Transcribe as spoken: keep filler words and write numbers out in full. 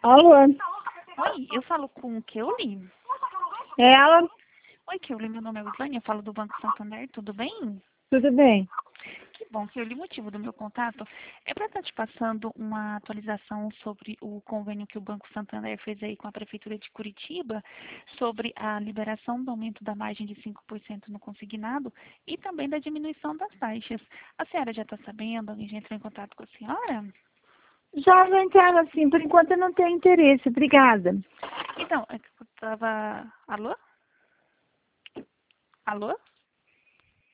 Alô? Oi, eu falo com o Keuli. É ela? Oi, Keuli, meu nome é Wislane, eu falo do Banco Santander, tudo bem? Tudo bem? Que bom, Keuli, o motivo do meu contato é para estar te passando uma atualização sobre o convênio que o Banco Santander fez aí com a Prefeitura de Curitiba, sobre a liberação do aumento da margem de cinco por cento no consignado e também da diminuição das taxas. A senhora já está sabendo? Alguém já entrou em contato com a senhora? Já, já entraram assim, por enquanto eu não tenho interesse, obrigada. Então, é que eu estava... Alô? Alô?